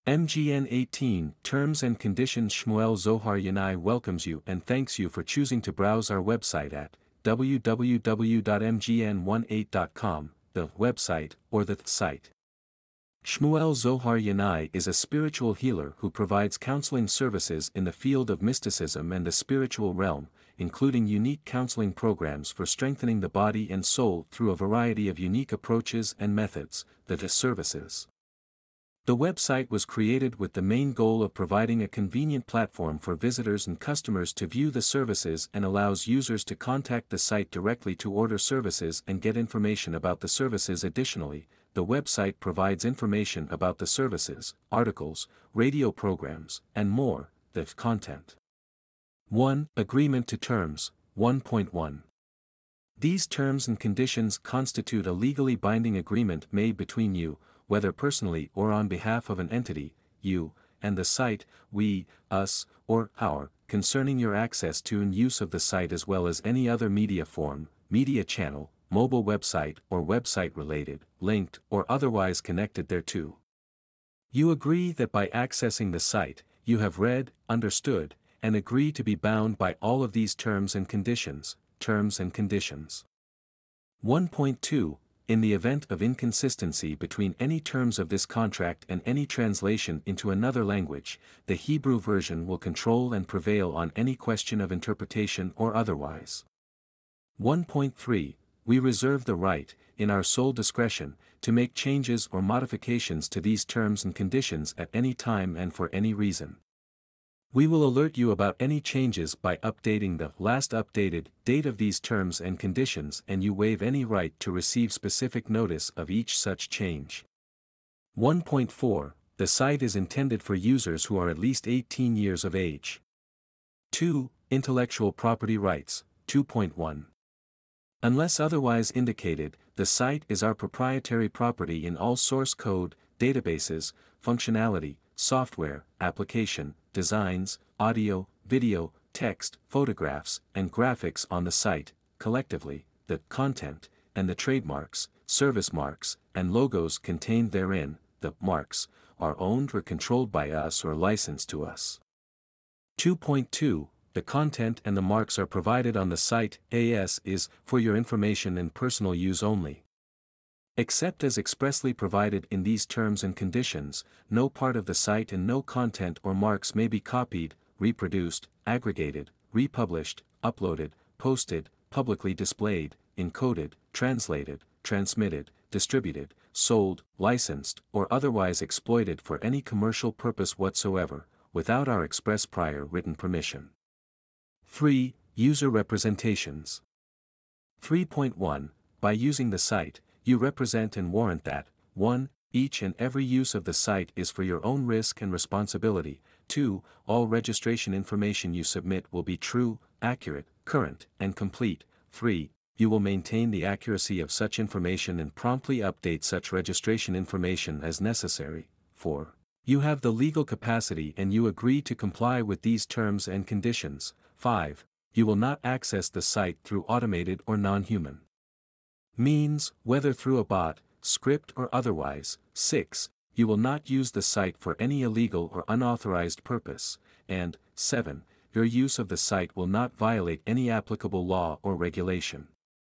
MGN 18 Terms and Conditions. Shmuel Zohar Yanai welcomes you and thanks you for choosing to browse our website at www.mgn18.com, the website or the site. Shmuel Zohar Yanai is a spiritual healer who provides counseling services in the field of mysticism and the spiritual realm, including unique counseling programs for strengthening the body and soul through a variety of unique approaches and methods, the services. The website was created with the main goal of providing a convenient platform for visitors and customers to view the services and allows users to contact the site directly to order services and get information about the services. Additionally, the website provides information about the services, articles, radio programs, and more, the content. 1. Agreement to Terms. 1.1. These terms and conditions constitute a legally binding agreement made between you, whether personally or on behalf of an entity, you, and the site, we, us, or our, concerning your access to and use of the site as well as any other media form, media channel, mobile website or website-related, linked or otherwise connected thereto. You agree that by accessing the site, you have read, understood, and agree to be bound by all of these terms and conditions. 1.2. In the event of inconsistency between any terms of this contract and any translation into another language, the Hebrew version will control and prevail on any question of interpretation or otherwise. 1.3. We reserve the right, in our sole discretion, to make changes or modifications to these terms and conditions at any time and for any reason. We will alert you about any changes by updating the last updated date of these terms and conditions, and you waive any right to receive specific notice of each such change. 1.4. The site is intended for users who are at least 18 years of age. 2. Intellectual property rights. 2.1. Unless otherwise indicated, the site is our proprietary property in all source code, databases, functionality, software, application, designs, audio, video, text, photographs, and graphics on the site, collectively, the content, and the trademarks, service marks, and logos contained therein, the marks, are owned or controlled by us or licensed to us. 2.2. The content and the marks are provided on the site. AS is for your information and personal use only. Except as expressly provided in these terms and conditions, no part of the site and no content or marks may be copied, reproduced, aggregated, republished, uploaded, posted, publicly displayed, encoded, translated, transmitted, distributed, sold, licensed, or otherwise exploited for any commercial purpose whatsoever, without our express prior written permission. 3. User representations. 3.1. By using the site, you represent and warrant that, 1. Each and every use of the site is for your own risk and responsibility. 2. All registration information you submit will be true, accurate, current, and complete. 3. You will maintain the accuracy of such information and promptly update such registration information as necessary. 4. You have the legal capacity and you agree to comply with these terms and conditions. 5. You will not access the site through automated or non-human means, whether through a bot, script or otherwise. 6. You will not use the site for any illegal or unauthorized purpose, and 7. Your use of the site will not violate any applicable law or regulation.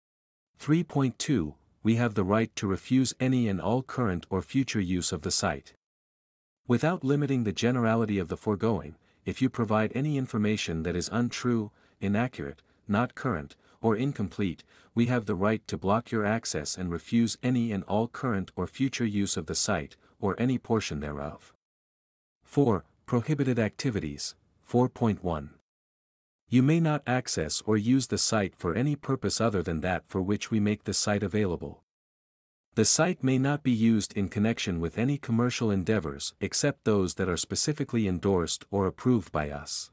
3.2. We have the right to refuse any and all current or future use of the site. Without limiting the generality of the foregoing, if you provide any information that is untrue, inaccurate, not current, or incomplete, we have the right to block your access and refuse any and all current or future use of the site, or any portion thereof. 4. Prohibited activities. 4.1. You may not access or use the site for any purpose other than that for which we make the site available. The site may not be used in connection with any commercial endeavors except those that are specifically endorsed or approved by us.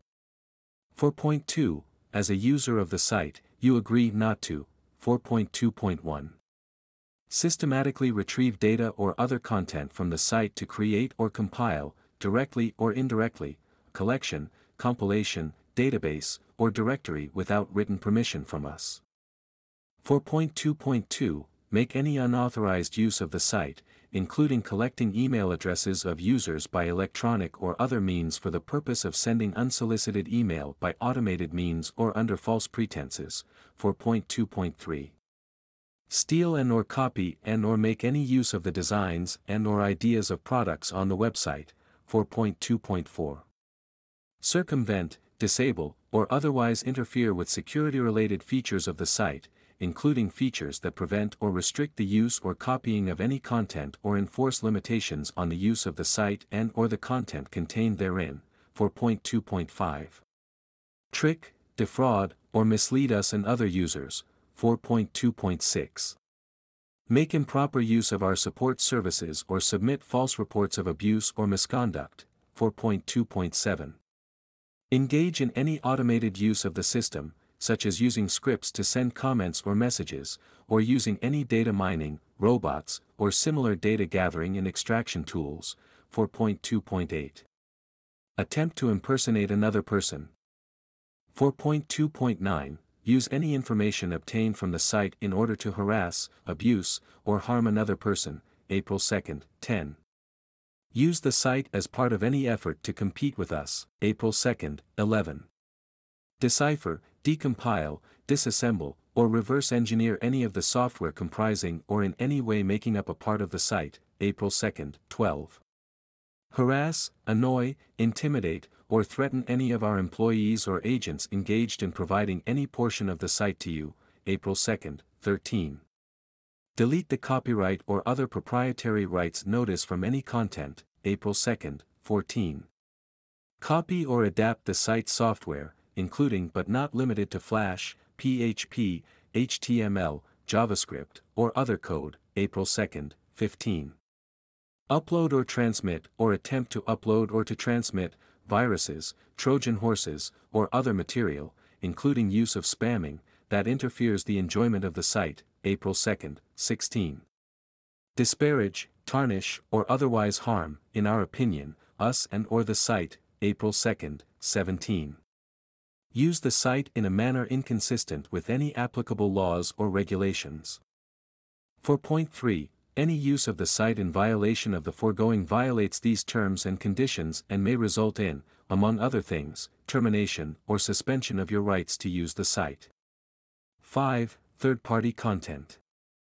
4.2. As a user of the site, you agree not to, 4.2.1. Systematically retrieve data or other content from the site to create or compile, directly or indirectly, collection, compilation, database, or directory without written permission from us. 4.2.2. Make any unauthorized use of the site, including collecting email addresses of users by electronic or other means for the purpose of sending unsolicited email by automated means or under false pretenses. 4.2.3. Steal and/or copy and/or make any use of the designs and/or ideas of products on the website. 4.2.4. Circumvent, disable, or otherwise interfere with security-related features of the site, including features that prevent or restrict the use or copying of any content or enforce limitations on the use of the site and/or the content contained therein. 4.2.5. Trick, defraud, or mislead us and other users. 4.2.6. Make improper use of our support services or submit false reports of abuse or misconduct. 4.2.7. Engage in any automated use of the system, such as using scripts to send comments or messages, or using any data mining, robots, or similar data gathering and extraction tools. 4.2.8. Attempt to impersonate another person. 4.2.9. Use any information obtained from the site in order to harass, abuse, or harm another person. April 2, 10. Use the site as part of any effort to compete with us. April 2, 11. Decipher, decompile, disassemble, or reverse engineer any of the software comprising or in any way making up a part of the site. April 2, 12. Harass, annoy, intimidate, or threaten any of our employees or agents engaged in providing any portion of the site to you. April 2, 13. Delete the copyright or other proprietary rights notice from any content. April 2, 14. Copy or adapt the site software, including but not limited to Flash, PHP, HTML, JavaScript, or other code. April 2, 15. Upload or transmit or attempt to upload or to transmit viruses, Trojan horses, or other material, including use of spamming, that interferes the enjoyment of the site. April 2, 16. Disparage, tarnish, or otherwise harm, in our opinion, us and/or the site. April 2, 17. Use the site in a manner inconsistent with any applicable laws or regulations. 4.3. Any use of the site in violation of the foregoing violates these terms and conditions and may result in, among other things, termination or suspension of your rights to use the site. 5. Third-party content.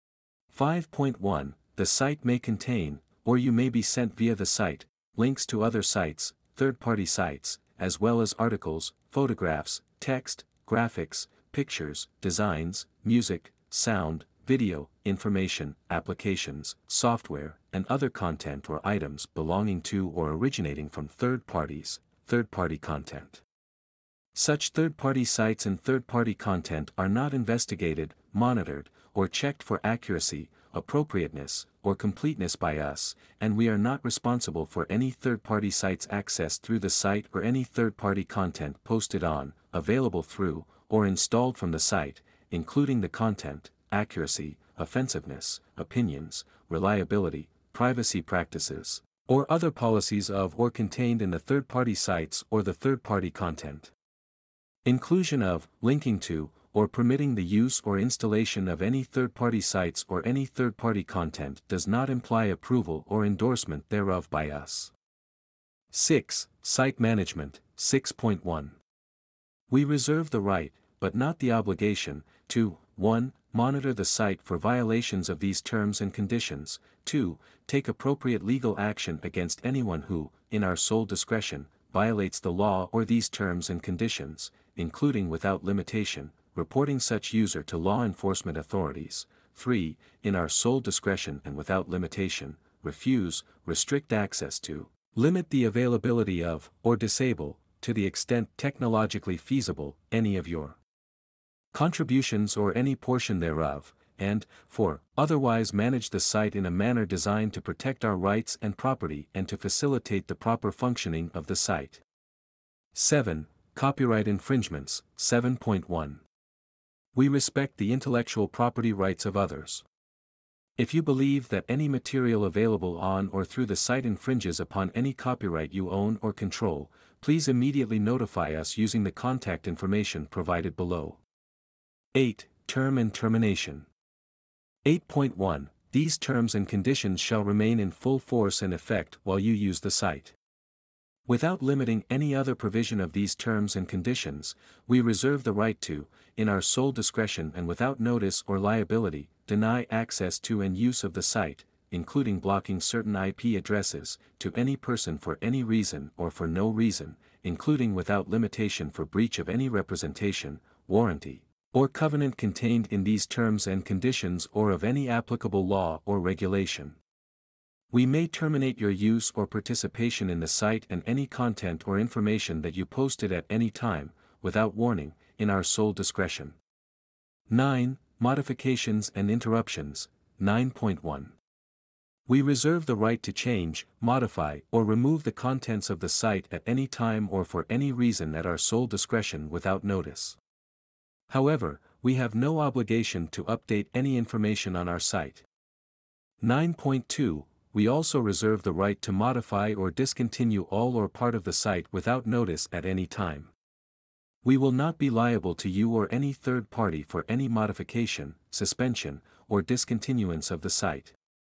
5.1. The site may contain, or you may be sent via the site, links to other sites, third-party sites, as well as articles, photographs, text, graphics, pictures, designs, music, sound, video, information, applications, software, and other content or items belonging to or originating from third parties, third-party content. Such third-party sites and third-party content are not investigated, monitored, or checked for accuracy, appropriateness, or completeness by us, and we are not responsible for any third-party site's access through the site or any third-party content posted on, available through, or installed from the site, including the content, accuracy, offensiveness, opinions, reliability, privacy practices, or other policies of or contained in the third-party sites or the third-party content. Inclusion of, linking to, or permitting the use or installation of any third-party sites or any third-party content does not imply approval or endorsement thereof by us. 6. Site management. 6.1. We reserve the right, but not the obligation, to 1. Monitor the site for violations of these terms and conditions, 2. Take appropriate legal action against anyone who, in our sole discretion, violates the law or these terms and conditions, including without limitation, reporting such user to law enforcement authorities. 3. In our sole discretion and without limitation, refuse, restrict access to, limit the availability of, or disable, to the extent technologically feasible, any of your contributions or any portion thereof, and, 4. Otherwise manage the site in a manner designed to protect our rights and property and to facilitate the proper functioning of the site. 7. Copyright infringements. 7.1. We respect the intellectual property rights of others. If you believe that any material available on or through the site infringes upon any copyright you own or control, please immediately notify us using the contact information provided below. 8. Term and termination. 8.1. These terms and conditions shall remain in full force and effect while you use the site. Without limiting any other provision of these terms and conditions, we reserve the right to, in our sole discretion and without notice or liability, deny access to and use of the site, including blocking certain IP addresses, to any person for any reason or for no reason, including without limitation for breach of any representation, warranty, or covenant contained in these terms and conditions or of any applicable law or regulation. We may terminate your use or participation in the site and any content or information that you posted at any time, without warning, in our sole discretion. 9. Modifications and interruptions. 9.1. We reserve the right to change, modify, or remove the contents of the site at any time or for any reason at our sole discretion without notice. However, we have no obligation to update any information on our site. 9.2. We also reserve the right to modify or discontinue all or part of the site without notice at any time. We will not be liable to you or any third party for any modification, suspension, or discontinuance of the site.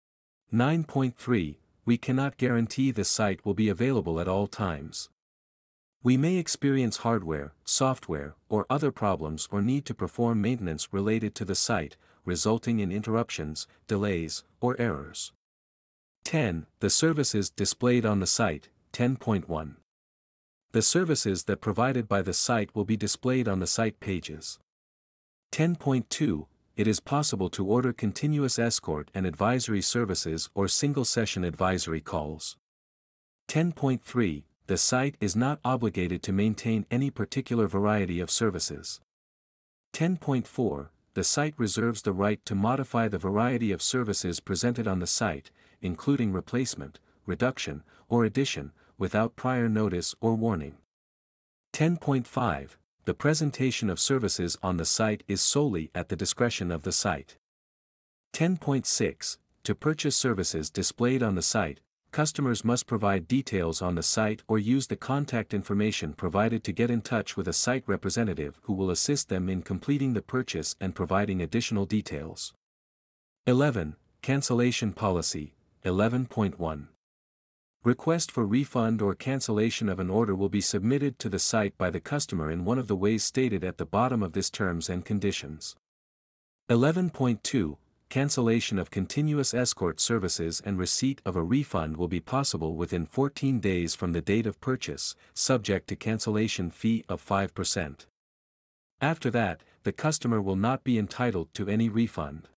9.3. We cannot guarantee the site will be available at all times. We may experience hardware, software, or other problems or need to perform maintenance related to the site, resulting in interruptions, delays, or errors. 10. The services displayed on the site. 10.1. The services that provided by the site will be displayed on the site pages. 10.2. It is possible to order continuous escort and advisory services or single-session advisory calls. 10.3. The site is not obligated to maintain any particular variety of services. 10.4. The site reserves the right to modify the variety of services presented on the site, including replacement, reduction, or addition, without prior notice or warning. 10.5. The presentation of services on the site is solely at the discretion of the site. 10.6. To purchase services displayed on the site, customers must provide details on the site or use the contact information provided to get in touch with a site representative who will assist them in completing the purchase and providing additional details. 11. Cancellation policy. 11.1. Request for refund or cancellation of an order will be submitted to the site by the customer in one of the ways stated at the bottom of this terms and conditions. 11.2. Cancellation of continuous escort services and receipt of a refund will be possible within 14 days from the date of purchase, subject to cancellation fee of 5%. After that, the customer will not be entitled to any refund.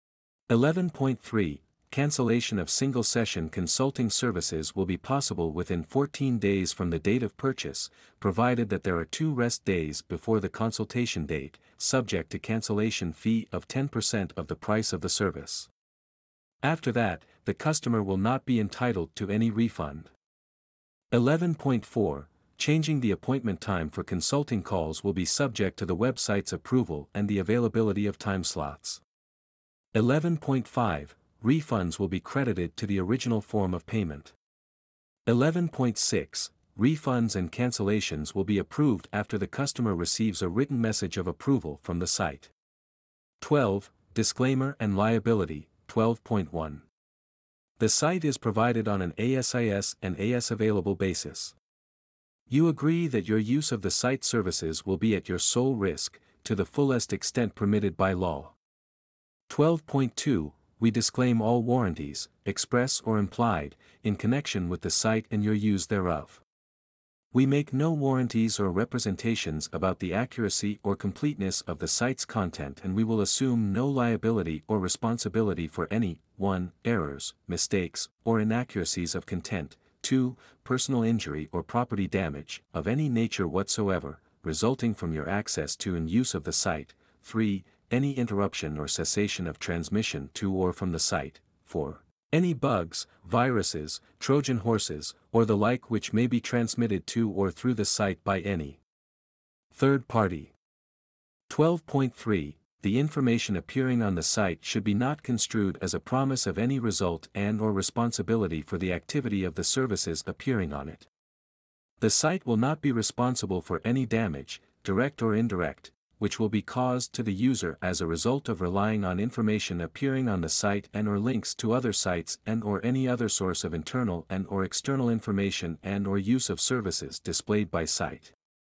11.3. Cancellation of single-session consulting services will be possible within 14 days from the date of purchase, provided that there are 2 rest days before the consultation date, subject to cancellation fee of 10% of the price of the service. After that, the customer will not be entitled to any refund. 11.4. Changing the appointment time for consulting calls will be subject to the website's approval and the availability of time slots. 11.5. Refunds will be credited to the original form of payment. 11.6. Refunds and cancellations will be approved after the customer receives a written message of approval from the site. 12. Disclaimer and liability. 12.1. The site is provided on an ASIS and AS available basis. You agree that your use of the site services will be at your sole risk, to the fullest extent permitted by law. 12.2. We disclaim all warranties, express or implied, in connection with the site and your use thereof. We make no warranties or representations about the accuracy or completeness of the site's content, and we will assume no liability or responsibility for any 1. Errors, mistakes, or inaccuracies of content, 2. Personal injury or property damage, of any nature whatsoever, resulting from your access to and use of the site, 3. Any interruption or cessation of transmission to or from the site, 4. Any bugs, viruses, Trojan horses, or the like which may be transmitted to or through the site by any third party. 12.3. The information appearing on the site should be not construed as a promise of any result and/or responsibility for the activity of the services appearing on it. The site will not be responsible for any damage, direct or indirect, which will be caused to the user as a result of relying on information appearing on the site and/or links to other sites and/or any other source of internal and/or external information and/or use of services displayed by site.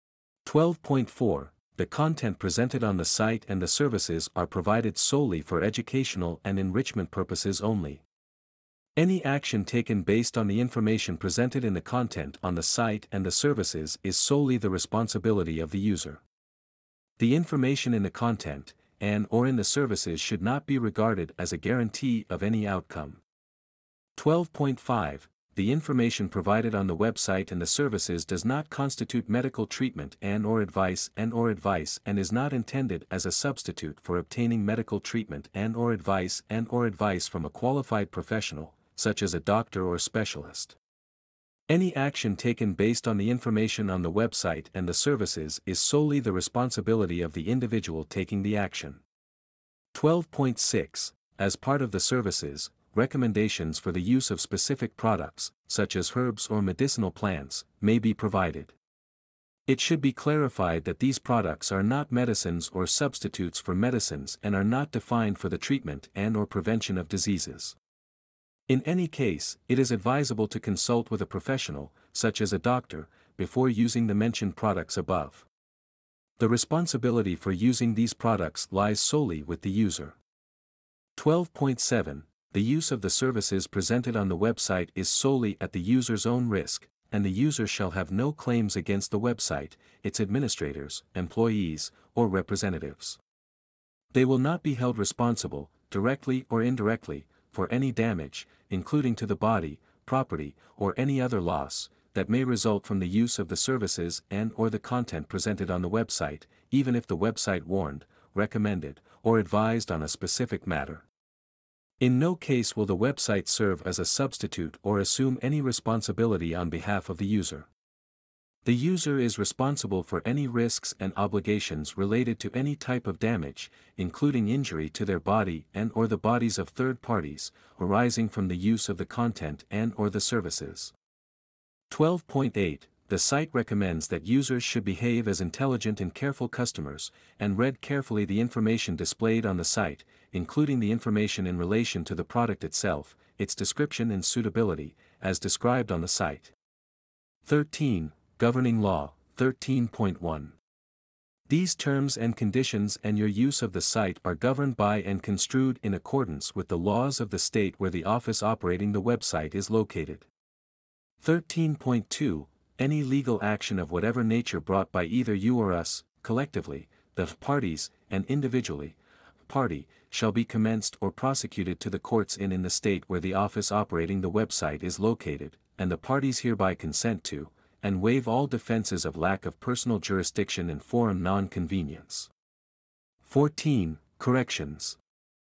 12.4. The content presented on the site and the services are provided solely for educational and enrichment purposes only. Any action taken based on the information presented in the content on the site and the services is solely the responsibility of the user. The information in the content and/or in the services should not be regarded as a guarantee of any outcome. 12.5. The information provided on the website and the services does not constitute medical treatment and/or advice and is not intended as a substitute for obtaining medical treatment and/or advice from a qualified professional, such as a doctor or specialist. Any action taken based on the information on the website and the services is solely the responsibility of the individual taking the action. 12.6. As part of the services, recommendations for the use of specific products, such as herbs or medicinal plants, may be provided. It should be clarified that these products are not medicines or substitutes for medicines and are not defined for the treatment and/or prevention of diseases. In any case, it is advisable to consult with a professional, such as a doctor, before using the mentioned products above. The responsibility for using these products lies solely with the user. 12.7. The use of the services presented on the website is solely at the user's own risk, and the user shall have no claims against the website, its administrators, employees, or representatives. They will not be held responsible, directly or indirectly, for any damage, including to the body, property, or any other loss, that may result from the use of the services and/or the content presented on the website, even if the website warned, recommended, or advised on a specific matter. In no case will the website serve as a substitute or assume any responsibility on behalf of the user. The user is responsible for any risks and obligations related to any type of damage, including injury to their body and/or the bodies of third parties, arising from the use of the content and/or the services. 12.8. The site recommends that users should behave as intelligent and careful customers, and read carefully the information displayed on the site, including the information in relation to the product itself, its description and suitability, as described on the site. 13. Governing Law, 13.1. These terms and conditions and your use of the site are governed by and construed in accordance with the laws of the state where the office operating the website is located. 13.2. Any legal action of whatever nature brought by either you or us, collectively, the parties, and individually, party, shall be commenced or prosecuted to the courts in the state where the office operating the website is located, and the parties hereby consent to, and waive all defenses of lack of personal jurisdiction and forum non-convenience. 14. Corrections.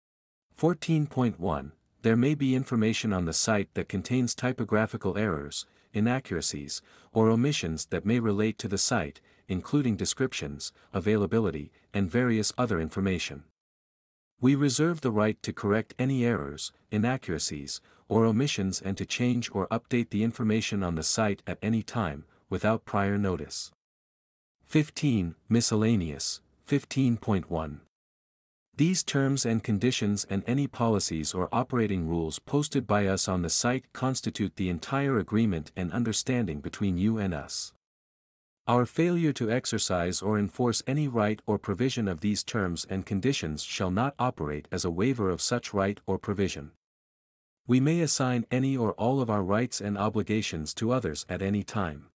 14.1. There may be information on the site that contains typographical errors, inaccuracies, or omissions that may relate to the site, including descriptions, availability, and various other information. We reserve the right to correct any errors, inaccuracies, or omissions and to change or update the information on the site at any time, without prior notice. 15. Miscellaneous, 15.1. These terms and conditions and any policies or operating rules posted by us on the site constitute the entire agreement and understanding between you and us. Our failure to exercise or enforce any right or provision of these terms and conditions shall not operate as a waiver of such right or provision. We may assign any or all of our rights and obligations to others at any time.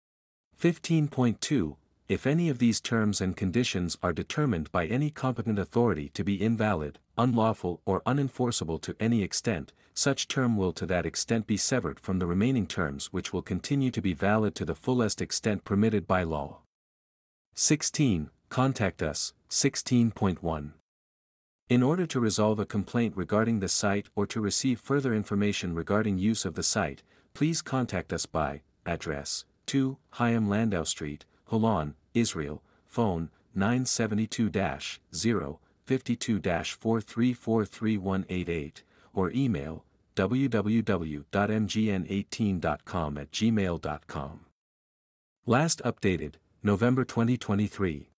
15.2. If any of these terms and conditions are determined by any competent authority to be invalid, unlawful or unenforceable to any extent, such term will to that extent be severed from the remaining terms which will continue to be valid to the fullest extent permitted by law. 16. Contact us, 16.1. In order to resolve a complaint regarding the site or to receive further information regarding use of the site, please contact us by address 2 Chaim Landau Street, Holon, Israel, phone 972-0-52-43433188, or email www.mgn18.com@gmail.com. Last updated, November 2023.